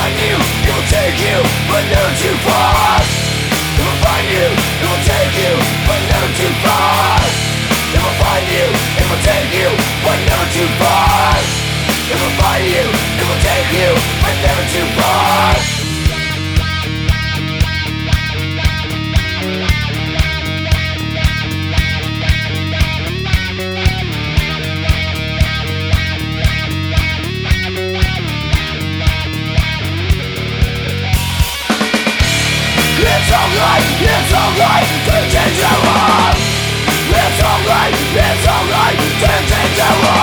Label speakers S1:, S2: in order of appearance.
S1: find you, it will take you, but never too far. It will find you, it will take you, but never too far. It will find you, it will take you, but never too far. It will find you, it will take you, but never too far. It's alright to change the world. It's alright to change the world.